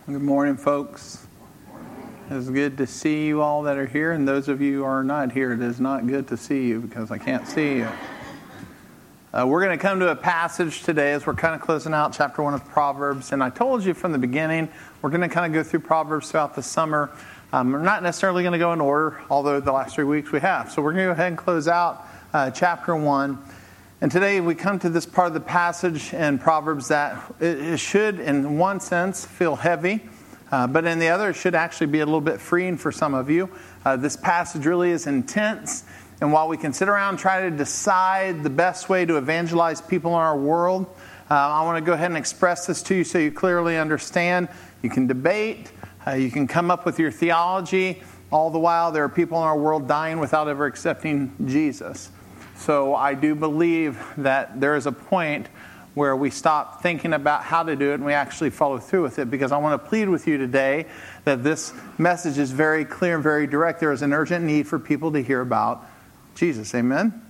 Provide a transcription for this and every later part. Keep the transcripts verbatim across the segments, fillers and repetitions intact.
Good morning, folks. It's good to see you all that are here, and those of you who are not here, it is not good to see you because I can't see you. Uh, we're going to come to a passage today as we're kind of closing out chapter one of Proverbs, and I told you from the beginning, we're going to kind of go through Proverbs throughout the summer. Um, we're not necessarily going to go in order, although the last three weeks we have. So we're going to go ahead and close out uh, chapter one. And today we come to this part of the passage in Proverbs that it, it should, in one sense, feel heavy, uh, but in the other, it should actually be a little bit freeing for some of you. Uh, this passage really is intense, and while we can sit around and try to decide the best way to evangelize people in our world, uh, I want to go ahead and express this to you so you clearly understand. You can debate, uh, you can come up with your theology. All the while, there are people in our world dying without ever accepting Jesus. So I do believe that there is a point where we stop thinking about how to do it and we actually follow through with it, because I want to plead with you today that this message is very clear and very direct. There is an urgent need for people to hear about Jesus. Amen?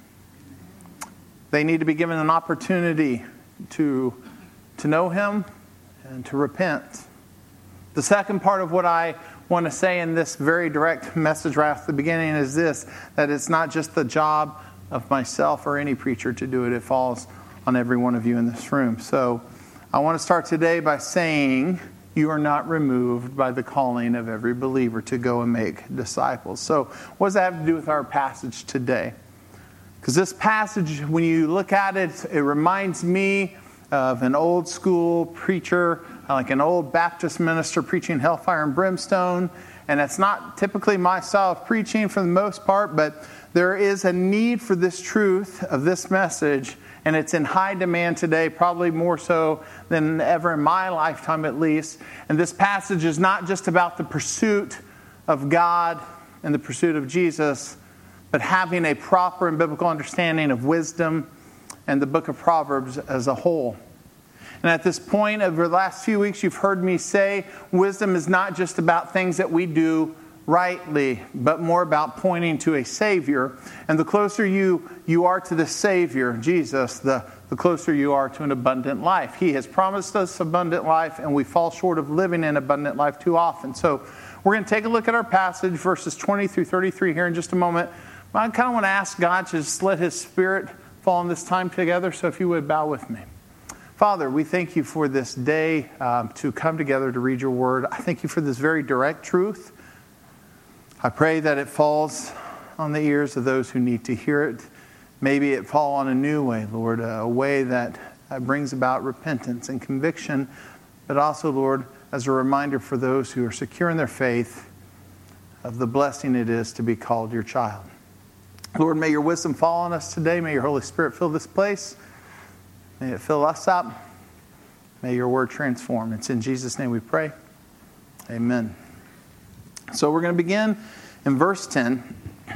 They need to be given an opportunity to, to know Him and to repent. The second part of what I want to say in this very direct message right at the beginning is this, that it's not just the job of myself or any preacher to do it. It falls on every one of you in this room. So I want to start today by saying you are not removed by the calling of every believer to go and make disciples. So what does that have to do with our passage today? Because this passage, when you look at it, it reminds me of an old school preacher, like an old Baptist minister preaching hellfire and brimstone. And it's not typically my style of preaching for the most part, but there is a need for this truth of this message, and it's in high demand today, probably more so than ever in my lifetime at least. And this passage is not just about the pursuit of God and the pursuit of Jesus, but having a proper and biblical understanding of wisdom and the book of Proverbs as a whole. And at this point, over the last few weeks, you've heard me say wisdom is not just about things that we do rightly, but more about pointing to a Savior. And the closer you, you are to the Savior, Jesus, the, the closer you are to an abundant life. He has promised us abundant life, and we fall short of living an abundant life too often. So we're going to take a look at our passage, verses twenty through thirty-three here in just a moment. I kind of want to ask God to just let His Spirit fall on this time together. So if you would bow with me. Father, we thank you for this day um, to come together to read your word. I thank you for this very direct truth. I pray that it falls on the ears of those who need to hear it. Maybe it fall on a new way, Lord, a way that brings about repentance and conviction, but also, Lord, as a reminder for those who are secure in their faith of the blessing it is to be called your child. Lord, may your wisdom fall on us today. May your Holy Spirit fill this place. May it fill us up. May your word transform. It's in Jesus' name we pray. Amen. So we're going to begin in verse ten,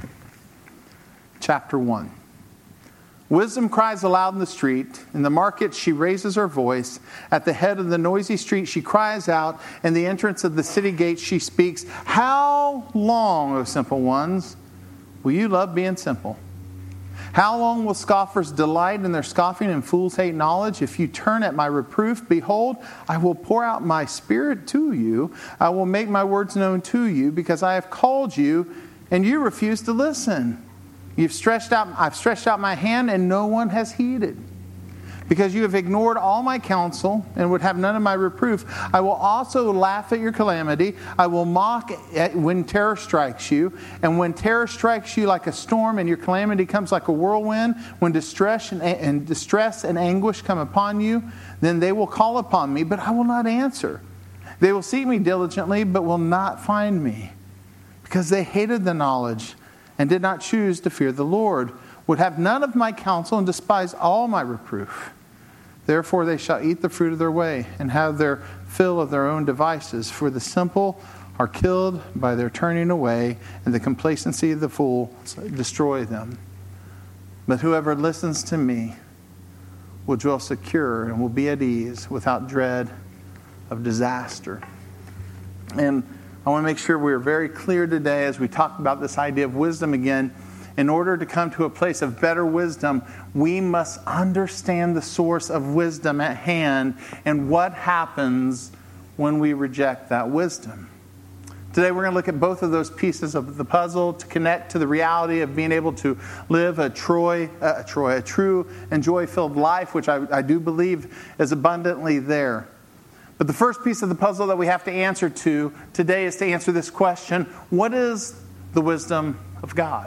chapter one. Wisdom cries aloud in the street. In the market she raises her voice. At the head of the noisy street she cries out. In the entrance of the city gate she speaks. How long, O simple ones, will you love being simple? How long will scoffers delight in their scoffing and fools hate knowledge? If you turn at my reproof, behold, I will pour out my spirit to you. I will make my words known to you, because I have called you and you refuse to listen. You've stretched out, I've stretched out my hand and no one has heeded. Because you have ignored all my counsel and would have none of my reproof, I will also laugh at your calamity. I will mock at when terror strikes you. And when terror strikes you like a storm and your calamity comes like a whirlwind, when distress and, and distress and anguish come upon you, then they will call upon me, but I will not answer. They will seek me diligently, but will not find me. Because they hated the knowledge and did not choose to fear the Lord, would have none of my counsel and despise all my reproof. Therefore they shall eat the fruit of their way and have their fill of their own devices. For the simple are killed by their turning away, and the complacency of the fool destroy them. But whoever listens to me will dwell secure and will be at ease without dread of disaster. And I want to make sure we're very clear today as we talk about this idea of wisdom again. In order to come to a place of better wisdom, we must understand the source of wisdom at hand and what happens when we reject that wisdom. Today we're going to look at both of those pieces of the puzzle to connect to the reality of being able to live a Troy, uh, a, Troy, a true and joy-filled life, which I, I do believe is abundantly there. But the first piece of the puzzle that we have to answer to today is to answer this question: what is the wisdom of God?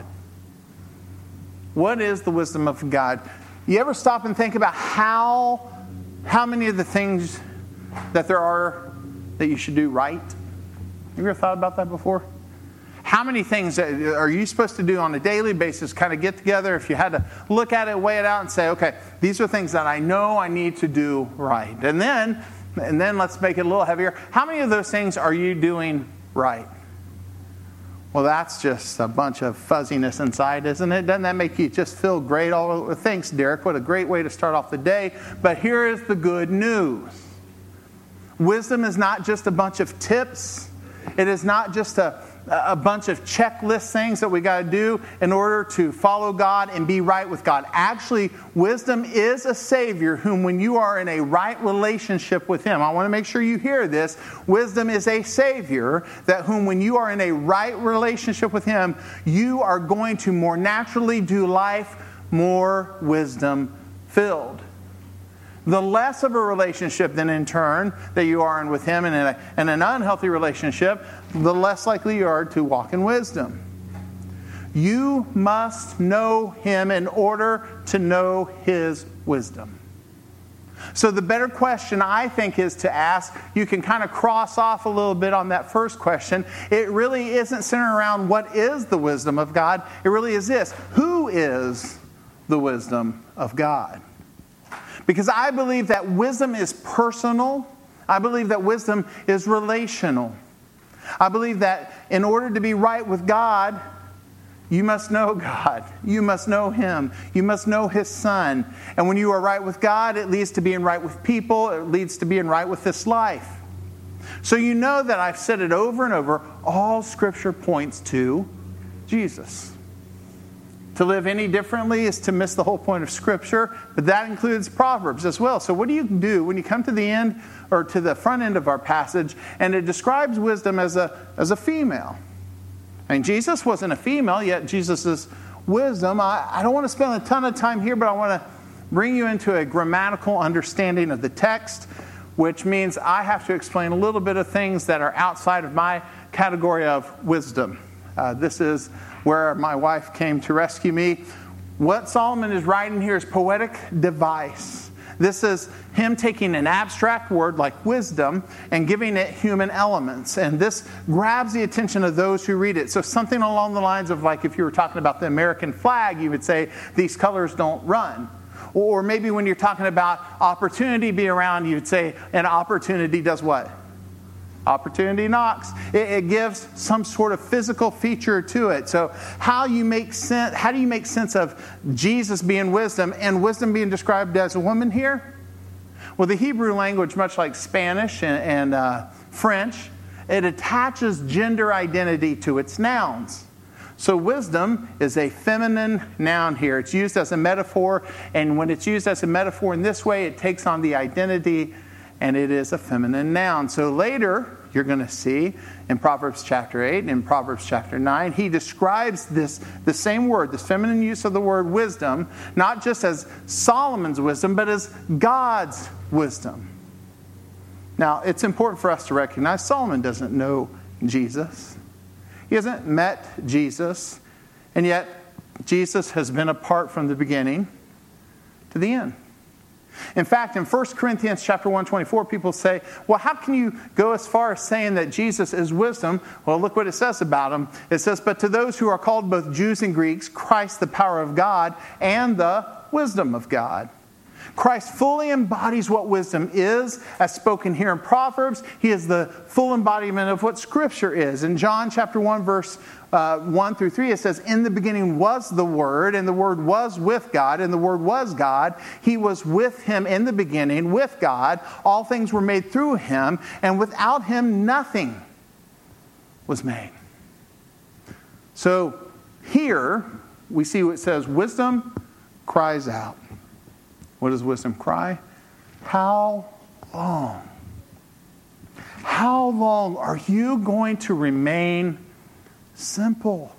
What is the wisdom of God? You ever stop and think about how, how many of the things that there are that you should do right? Have you ever thought about that before? How many things are you supposed to do on a daily basis, kind of get together, if you had to look at it, weigh it out, and say, okay, these are things that I know I need to do right. And then, and then let's make it a little heavier. How many of those things are you doing right? Well, that's just a bunch of fuzziness inside, isn't it? Doesn't that make you just feel great all over? Thanks, Derek. What a great way to start off the day. But here is the good news. Wisdom is not just a bunch of tips. It is not just a, a bunch of checklist things that we got to do in order to follow God and be right with God. Actually, wisdom is a Savior whom, when you are in a right relationship with Him, I want to make sure you hear this. Wisdom is a Savior that whom, when you are in a right relationship with Him, you are going to more naturally do life more wisdom-filled. The less of a relationship, then, in turn, that you are in with Him, and in, a, in an unhealthy relationship, the less likely you are to walk in wisdom. You must know Him in order to know His wisdom. So the better question, I think, is to ask, you can kind of cross off a little bit on that first question. It really isn't centered around what is the wisdom of God. It really is this: who is the wisdom of God? Because I believe that wisdom is personal. I believe that wisdom is relational. I believe that in order to be right with God, you must know God. You must know Him. You must know His Son. And when you are right with God, it leads to being right with people. It leads to being right with this life. So you know that I've said it over and over. All Scripture points to Jesus. To live any differently is to miss the whole point of Scripture, but that includes Proverbs as well. So what do you do when you come to the end, or to the front end of our passage, and it describes wisdom as a, as a female? I mean, Jesus wasn't a female, yet Jesus' wisdom, I, I don't want to spend a ton of time here, but I want to bring you into a grammatical understanding of the text, which means I have to explain a little bit of things that are outside of my category of wisdom. Uh, this is where my wife came to rescue me. What Solomon is writing here is poetic device. This is him taking an abstract word like wisdom and giving it human elements. And this grabs the attention of those who read it. So something along the lines of, like, if you were talking about the American flag, you would say, these colors don't run. Or maybe when you're talking about opportunity be around, you'd say, an opportunity does what? Opportunity knocks. It, it gives some sort of physical feature to it. So how you make sense? How do you make sense of Jesus being wisdom and wisdom being described as a woman here? Well, the Hebrew language, much like Spanish and, and uh, French, it attaches gender identity to its nouns. So wisdom is a feminine noun here. It's used as a metaphor, and when it's used as a metaphor in this way, it takes on the identity, and it is a feminine noun. So later, you're going to see in Proverbs chapter eight and in Proverbs chapter nine, he describes this, the same word, this feminine use of the word wisdom, not just as Solomon's wisdom, but as God's wisdom. Now, it's important for us to recognize Solomon doesn't know Jesus. He hasn't met Jesus, and yet Jesus has been apart from the beginning to the end. In fact, in First Corinthians chapter one twenty-four, people say, well, how can you go as far as saying that Jesus is wisdom? Well, look what it says about him. It says, but to those who are called both Jews and Greeks, Christ the power of God and the wisdom of God. Christ fully embodies what wisdom is, as spoken here in Proverbs. He is the full embodiment of what Scripture is. In John chapter one, verse uh, one through three, it says, in the beginning was the Word, and the Word was with God, and the Word was God. He was with Him in the beginning, with God. All things were made through Him, and without Him nothing was made. So here we see what it says, wisdom cries out. What does wisdom cry? How long? How long are you going to remain simple?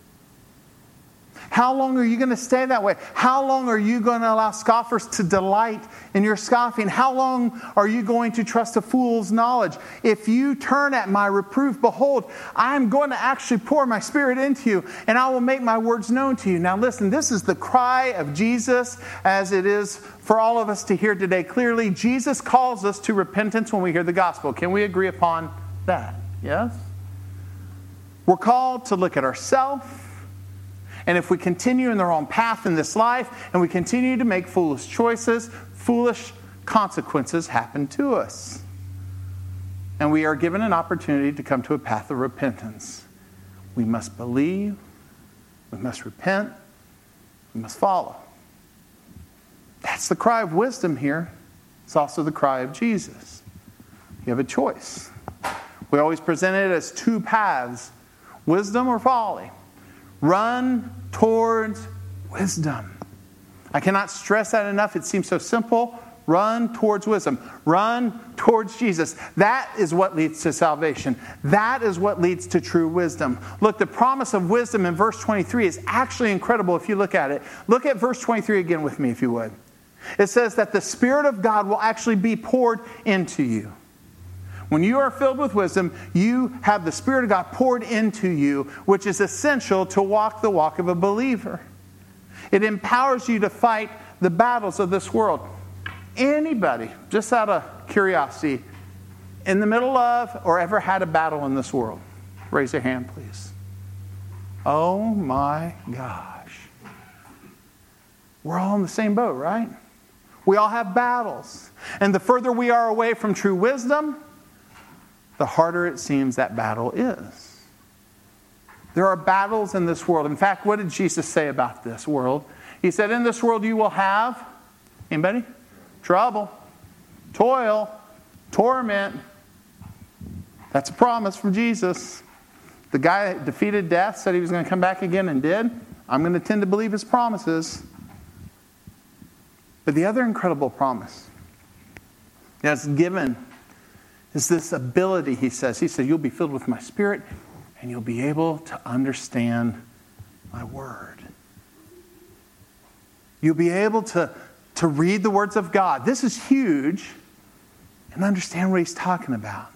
How long are you going to stay that way? How long are you going to allow scoffers to delight in your scoffing? How long are you going to trust a fool's knowledge? If you turn at my reproof, behold, I am going to actually pour my Spirit into you, and I will make my words known to you. Now listen, this is the cry of Jesus, as it is for all of us to hear today. Clearly, Jesus calls us to repentance when we hear the gospel. Can we agree upon that? Yes? We're called to look at ourselves. And if we continue in the wrong path in this life, and we continue to make foolish choices, foolish consequences happen to us. And we are given an opportunity to come to a path of repentance. We must believe, we must repent, we must follow. That's the cry of wisdom here. It's also the cry of Jesus. You have a choice. We always present it as two paths, wisdom or folly. Run towards wisdom. I cannot stress that enough. It seems so simple. Run towards wisdom. Run towards Jesus. That is what leads to salvation. That is what leads to true wisdom. Look, the promise of wisdom in verse twenty-three is actually incredible if you look at it. Look at verse twenty-three again with me, if you would. It says that the Spirit of God will actually be poured into you. When you are filled with wisdom, you have the Spirit of God poured into you, which is essential to walk the walk of a believer. It empowers you to fight the battles of this world. Anybody, just out of curiosity, in the middle of or ever had a battle in this world? Raise your hand, please. Oh my gosh. We're all in the same boat, right? We all have battles. And the further we are away from true wisdom, the harder it seems that battle is. There are battles in this world. In fact, what did Jesus say about this world? He said, in this world you will have, anybody? Trouble, toil, torment. That's a promise from Jesus. The guy that defeated death, said he was going to come back again and did. I'm going to tend to believe his promises. But the other incredible promise that's given is this ability, he says. He said, you'll be filled with my Spirit and you'll be able to understand my word. You'll be able to, to read the words of God. This is huge. And understand what he's talking about.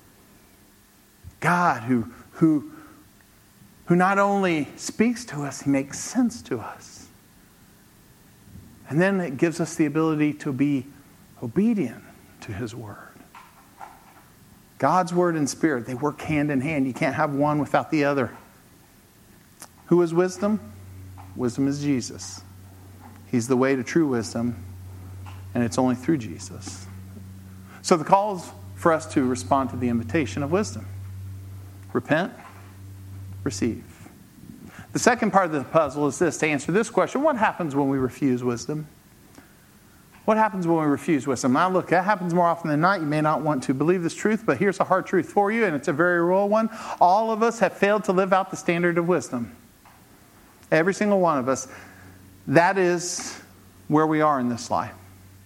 God who, who, who not only speaks to us, he makes sense to us. And then it gives us the ability to be obedient to his word. God's word and Spirit, they work hand in hand. You can't have one without the other. Who is wisdom? Wisdom is Jesus. He's the way to true wisdom, and it's only through Jesus. So the call is for us to respond to the invitation of wisdom. Repent, receive. The second part of the puzzle is this, to answer this question: what happens when we refuse wisdom? What happens when we refuse wisdom? Now look, that happens more often than not. You may not want to believe this truth, but here's a hard truth for you, and it's a very real one. All of us have failed to live out the standard of wisdom. Every single one of us. That is where we are in this life.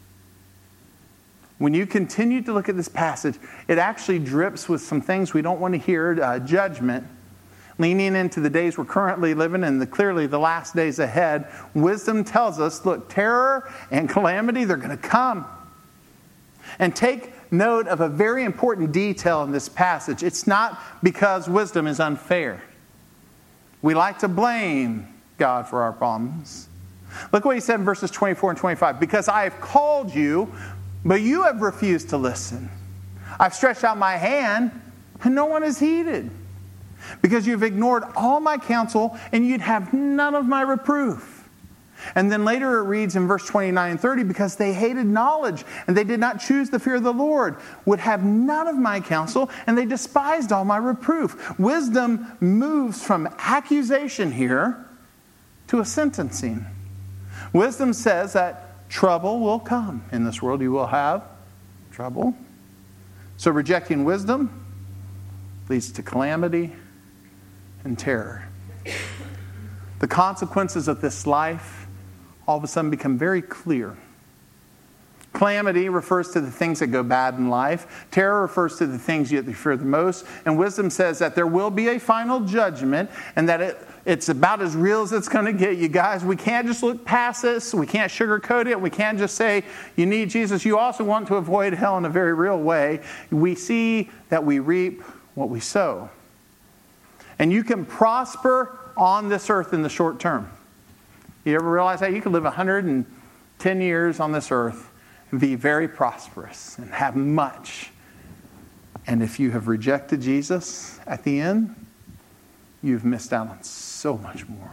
When you continue to look at this passage, it actually drips with some things we don't want to hear, uh, judgment, leaning into the days we're currently living in, the clearly the last days ahead. Wisdom tells us, look, terror and calamity, they're going to come. And take note of a very important detail in this passage. It's not because wisdom is unfair. We like to blame God for our problems. Look what he said in verses twenty-four and twenty-five. Because I have called you, but you have refused to listen. I've stretched out my hand, and no one has heeded. Because you've ignored all my counsel, and you'd have none of my reproof. And then later it reads in verse twenty-nine and thirty, because they hated knowledge, and they did not choose the fear of the Lord, would have none of my counsel, and they despised all my reproof. Wisdom moves from accusation here to a sentencing. Wisdom says that trouble will come. In this world you will have trouble. So rejecting wisdom leads to calamity and terror. The consequences of this life all of a sudden become very clear. Calamity refers to the things that go bad in life. Terror refers to the things you fear the most. And wisdom says that there will be a final judgment and that it, it's about as real as it's going to get. You guys, we can't just look past this. We can't sugarcoat it. We can't just say you need Jesus. You also want to avoid hell in a very real way. We see that we reap what we sow. And you can prosper on this earth in the short term. You ever realize that? You can live one hundred ten years on this earth and be very prosperous and have much. And if you have rejected Jesus at the end, you've missed out on so much more.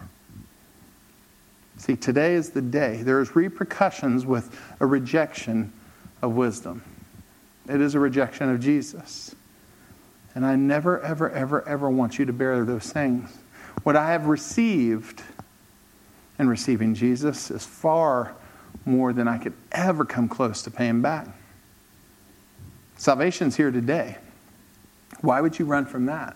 See, today is the day. There's repercussions with a rejection of wisdom. It is a rejection of Jesus. And I never, ever, ever, ever want you to bear those things. What I have received in receiving Jesus is far more than I could ever come close to paying back. Salvation's here today. Why would you run from that?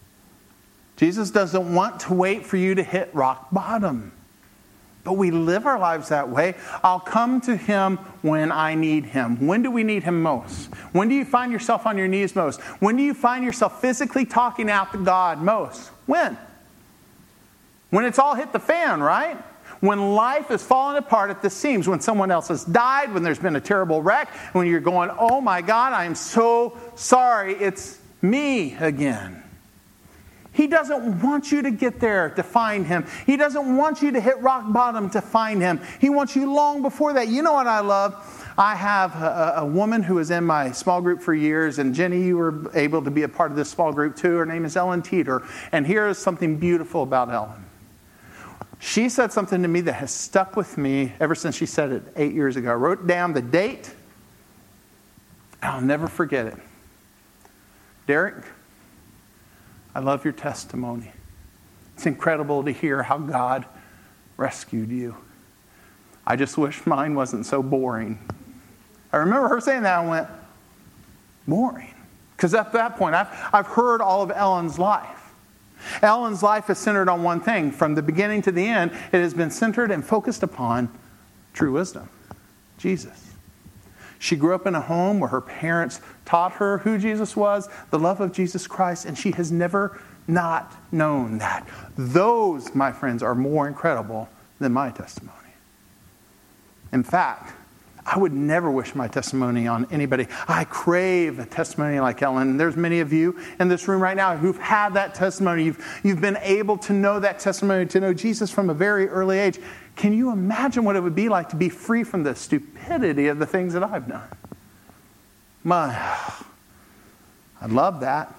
Jesus doesn't want to wait for you to hit rock bottom. But we live our lives that way. I'll come to him when I need him. When do we need him most? When do you find yourself on your knees most? When do you find yourself physically talking out to God most? When? When it's all hit the fan, right? When life is falling apart at the seams, when someone else has died, when there's been a terrible wreck, when you're going, oh my God, I am so sorry, it's me again. He doesn't want you to get there to find him. He doesn't want you to hit rock bottom to find him. He wants you long before that. You know what I love? I have a, a woman who was in my small group for years, and Jenny, you were able to be a part of this small group too. Her name is Ellen Teeter, and here is something beautiful about Ellen. She said something to me that has stuck with me ever since she said it eight years ago. I wrote down the date, and I'll never forget it. Derek, I love your testimony. It's incredible to hear how God rescued you. I just wish mine wasn't so boring. I remember her saying that and went, boring? Because at that point, I've, I've heard all of Ellen's life. Ellen's life is centered on one thing. From the beginning to the end, it has been centered and focused upon true wisdom, Jesus. She grew up in a home where her parents taught her who Jesus was, the love of Jesus Christ, and she has never not known that. Those, my friends, are more incredible than my testimony. In fact, I would never wish my testimony on anybody. I crave a testimony like Ellen. There's many of you in this room right now who've had that testimony. You've, you've been able to know that testimony, to know Jesus from a very early age. Can you imagine what it would be like to be free from the stupidity of the things that I've done? My, I'd love that.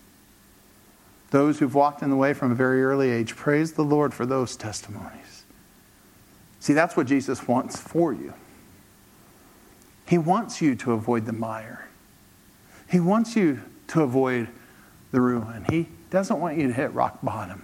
Those who've walked in the way from a very early age, praise the Lord for those testimonies. See, that's what Jesus wants for you. He wants you to avoid the mire. He wants you to avoid the ruin. He doesn't want you to hit rock bottom.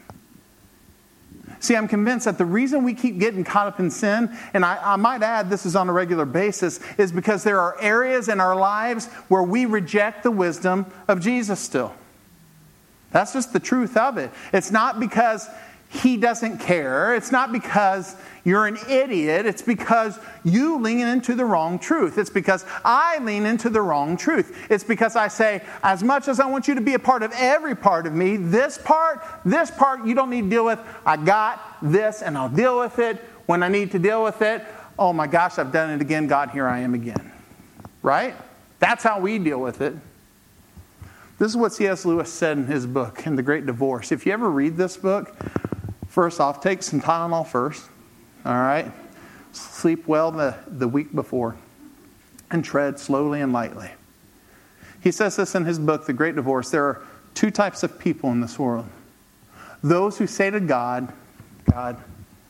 See, I'm convinced that the reason we keep getting caught up in sin, and I, I might add this is on a regular basis, is because there are areas in our lives where we reject the wisdom of Jesus still. That's just the truth of it. It's not because he doesn't care. It's not because you're an idiot. It's because you lean into the wrong truth. It's because I lean into the wrong truth. It's because I say, as much as I want you to be a part of every part of me, this part, this part you don't need to deal with. I got this and I'll deal with it when I need to deal with it. Oh my gosh, I've done it again. God, here I am again. Right? That's how we deal with it. This is what C S Lewis said in his book, in The Great Divorce. If you ever read this book, first off, take some Tylenol first. All right? Sleep well the, the week before. And tread slowly and lightly. He says this in his book, The Great Divorce. There are two types of people in this world. Those who say to God, God,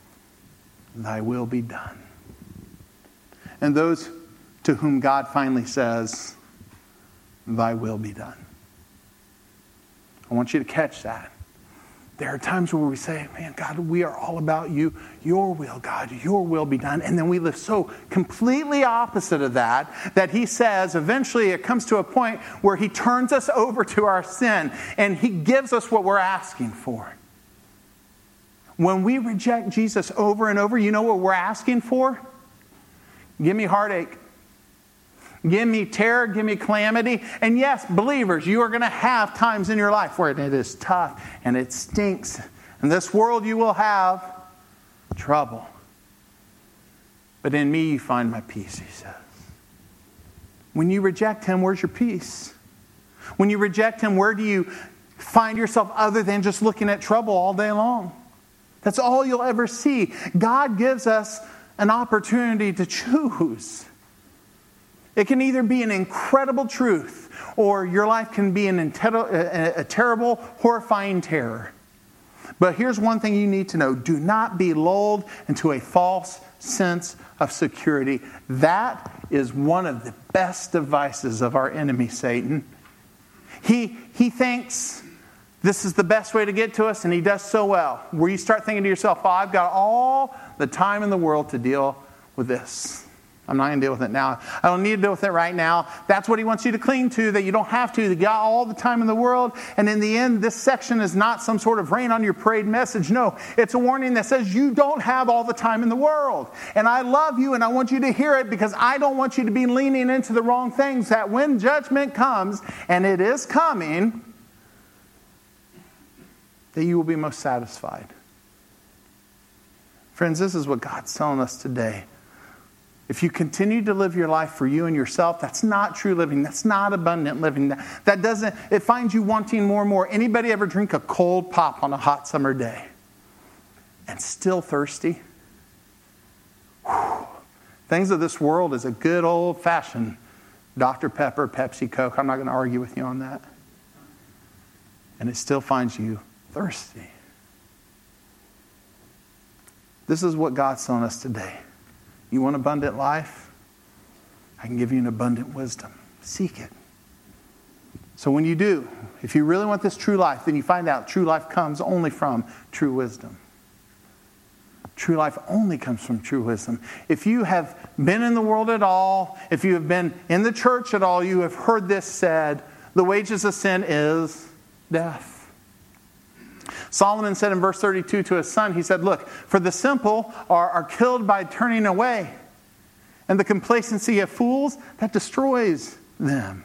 thy will be done. And those to whom God finally says, thy will be done. I want you to catch that. There are times where we say, man, God, we are all about you. Your will, God, your will be done. And then we live so completely opposite of that, that he says eventually it comes to a point where he turns us over to our sin and he gives us what we're asking for. When we reject Jesus over and over, you know what we're asking for? Give me heartache. give me terror, give me calamity. And yes, believers, you are going to have times in your life where it is tough and it stinks. In this world you will have trouble. But in me you find my peace, he says. When you reject him, where's your peace? When you reject him, where do you find yourself other than just looking at trouble all day long? That's all you'll ever see. God gives us an opportunity to choose. It can either be an incredible truth, or your life can be an inter- a terrible, horrifying terror. But here's one thing you need to know. Do not be lulled into a false sense of security. That is one of the best devices of our enemy, Satan. He, he thinks this is the best way to get to us, and he does so well. Where you start thinking to yourself, oh, I've got all the time in the world to deal with this. I'm not going to deal with it now. I don't need to deal with it right now. That's what he wants you to cling to, that you don't have to. You got all the time in the world. And in the end, this section is not some sort of rain on your parade message. No, it's a warning that says you don't have all the time in the world. And I love you and I want you to hear it, because I don't want you to be leaning into the wrong things, that when judgment comes, and it is coming, that you will be most satisfied. Friends, this is what God's telling us today. If you continue to live your life for you and yourself, that's not true living. That's not abundant living. That doesn't, it finds you wanting more and more. Anybody ever drink a cold pop on a hot summer day and still thirsty? Whew. Things of this world is a good old-fashioned Doctor Pepper, Pepsi, Coke. I'm not going to argue with you on that. And it still finds you thirsty. This is what God's telling us today. You want abundant life? I can give you an abundant wisdom. Seek it. So when you do, if you really want this true life, then you find out true life comes only from true wisdom. True life only comes from true wisdom. If you have been in the world at all, if you have been in the church at all, you have heard this said, the wages of sin is death. Solomon said in verse thirty-two to his son, he said, look, for the simple are, are killed by turning away, and the complacency of fools, that destroys them.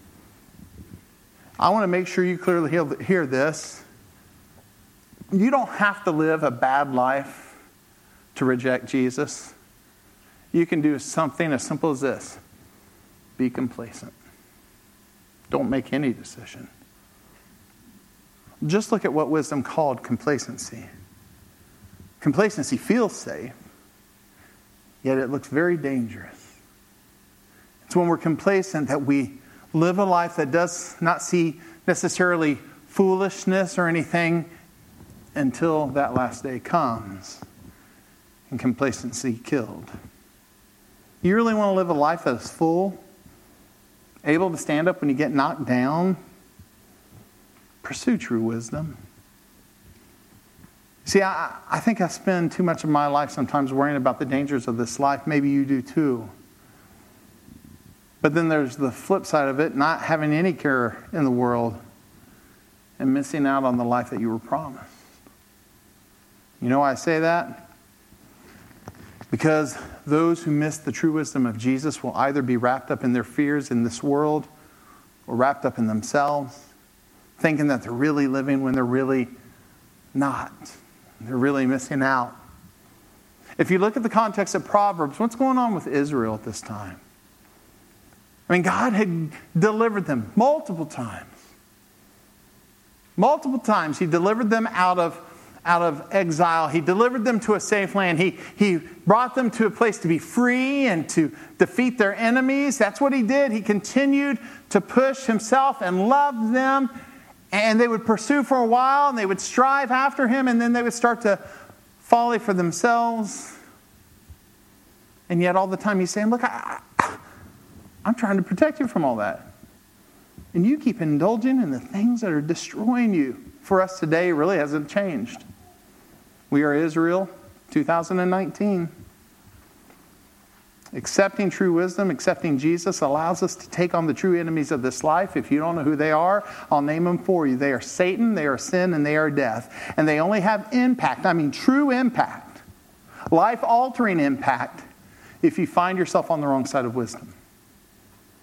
I want to make sure you clearly hear this. You don't have to live a bad life to reject Jesus. You can do something as simple as this. Be complacent. Don't make any decision. Just look at what wisdom called complacency. Complacency feels safe, yet it looks very dangerous. It's when we're complacent that we live a life that does not see necessarily foolishness or anything until that last day comes and complacency killed. You really want to live a life that is full, able to stand up when you get knocked down? Pursue true wisdom. See, I, I think I spend too much of my life sometimes worrying about the dangers of this life. Maybe you do too. But then there's the flip side of it, not having any care in the world and missing out on the life that you were promised. You know why I say that? Because those who miss the true wisdom of Jesus will either be wrapped up in their fears in this world or wrapped up in themselves, thinking that they're really living when they're really not. They're really missing out. If you look at the context of Proverbs, what's going on with Israel at this time? I mean, God had delivered them multiple times. Multiple times He delivered them out of, out of exile. He delivered them to a safe land. He, he brought them to a place to be free and to defeat their enemies. That's what He did. He continued to push Himself and love them. And they would pursue for a while, and they would strive after Him, and then they would start to folly for themselves. And yet all the time He's saying, look, I, I, I'm trying to protect you from all that. And you keep indulging in the things that are destroying you. For us today, it really hasn't changed. We are Israel, two thousand nineteen. Accepting true wisdom, accepting Jesus allows us to take on the true enemies of this life. If you don't know who they are, I'll name them for you. They are Satan, they are sin, and they are death. And they only have impact, I mean true impact, life-altering impact, if you find yourself on the wrong side of wisdom.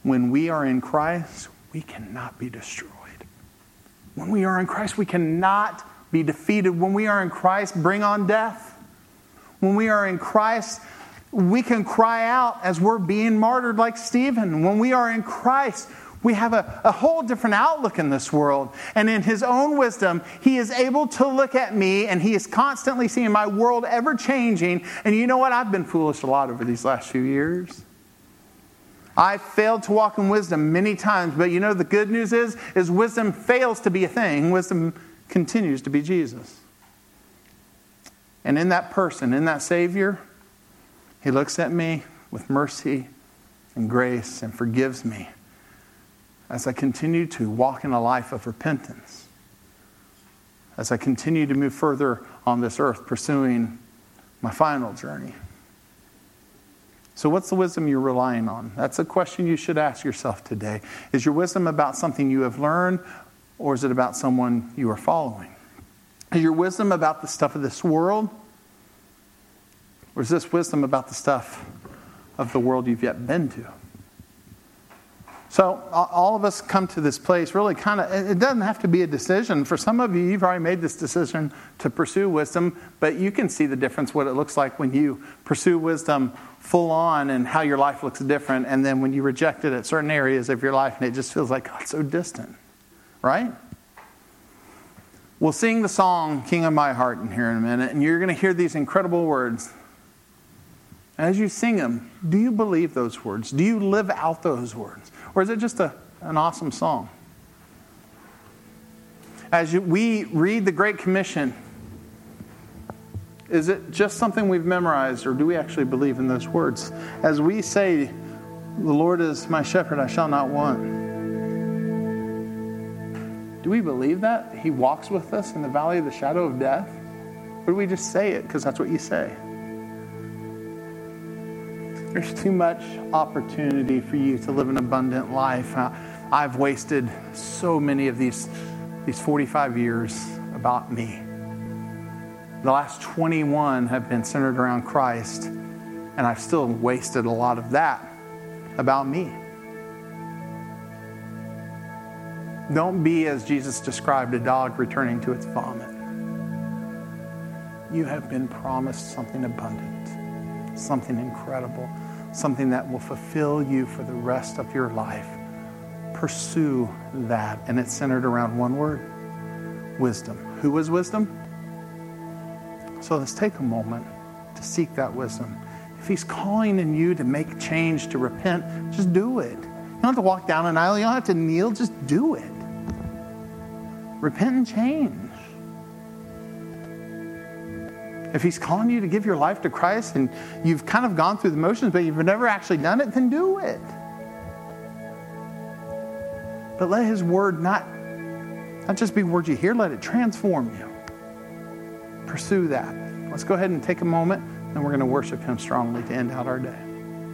when we are in Christ, we cannot be destroyed. When we are in Christ, we cannot be defeated. When we are in Christ, bring on death. When we are in Christ, we can cry out as we're being martyred like Stephen. When we are in Christ, we have a, a whole different outlook in this world. And in His own wisdom, He is able to look at me, and He is constantly seeing my world ever changing. And you know what? I've been foolish a lot over these last few years. I failed to walk in wisdom many times, but you know the good news is, is wisdom fails to be a thing. Wisdom continues to be Jesus. And in that person, in that Savior, He looks at me with mercy and grace and forgives me as I continue to walk in a life of repentance, as I continue to move further on this earth, pursuing my final journey. So what's the wisdom you're relying on? That's a question you should ask yourself today. Is your wisdom about something you have learned, or is it about someone you are following? Is your wisdom about the stuff of this world, or is this wisdom about the stuff of the world you've yet been to? So all of us come to this place really kind of, it doesn't have to be a decision. For some of you, you've already made this decision to pursue wisdom, but you can see the difference, what it looks like when you pursue wisdom full on and how your life looks different, and then when you reject it at certain areas of your life and it just feels like, God, it's so distant, right? We'll sing the song, King of My Heart, in here in a minute, and you're going to hear these incredible words. As you sing them, do you believe those words? Do you live out those words? Or is it just a, an awesome song? As you, we read the Great Commission, is it just something we've memorized, or do we actually believe in those words? As we say, the Lord is my shepherd, I shall not want. Do we believe that? He walks with us in the valley of the shadow of death? Or do we just say it because that's what you say? There's too much opportunity for you to live an abundant life. I've wasted so many of these, these forty-five years about me. The last twenty-one have been centered around Christ, and I've still wasted a lot of that about me. Don't be, as Jesus described, a dog returning to its vomit. You have been promised something abundant, something incredible, something that will fulfill you for the rest of your life. Pursue that, and it's centered around one word: wisdom. Who is wisdom? So let's take a moment to seek that wisdom. If He's calling in you to make change, to repent, just do it. You don't have to walk down an aisle. You don't have to kneel. Just do it. Repent and change. If He's calling you to give your life to Christ and you've kind of gone through the motions, but you've never actually done it, then do it. But let His word not, not just be words you hear, let it transform you. Pursue that. Let's go ahead and take a moment, and we're going to worship Him strongly to end out our day.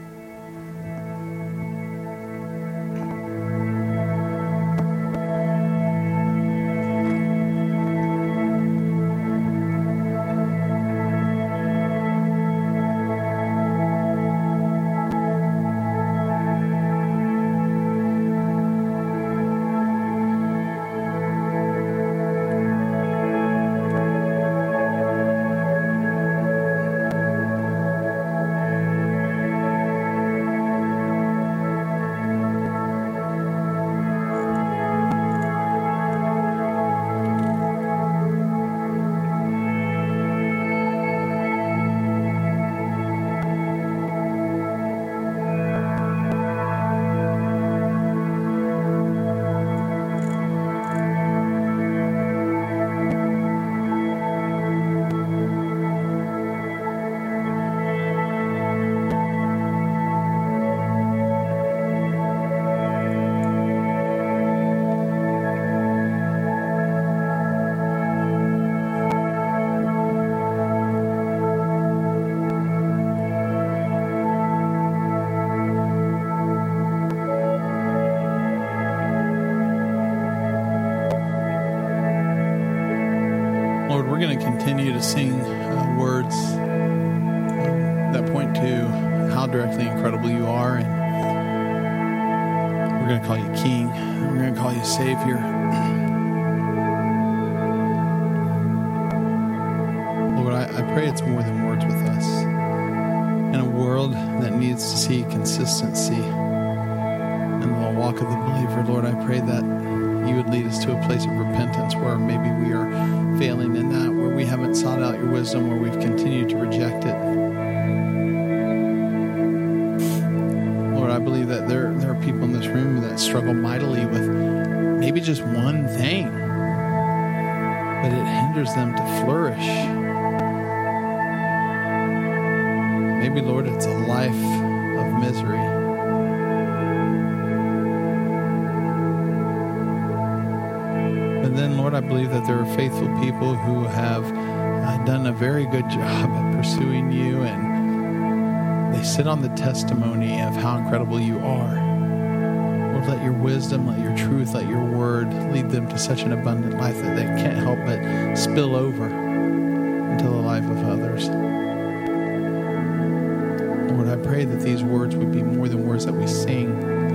We're going to continue to sing uh, words um, that point to how directly incredible you are. And We're going to call you King. We're going to call you Savior. Lord, I, I pray it's more than words with us. In a world that needs to see consistency in the walk of the believer, Lord, I pray that you would lead us to a place of repentance where maybe we are failing in that, where we haven't sought out your wisdom, where we've continued to reject it. Lord, I believe that there, there are people in this room that struggle mightily with maybe just one thing, but it hinders them to flourish. Maybe, Lord, it's a life of misery. But then, Lord, I believe that there are faithful people who have uh, done a very good job at pursuing you, and they sit on the testimony of how incredible you are. Lord, let your wisdom, let your truth, let your word lead them to such an abundant life that they can't help but spill over into the life of others. Lord, I pray that these words would be more than words that we sing,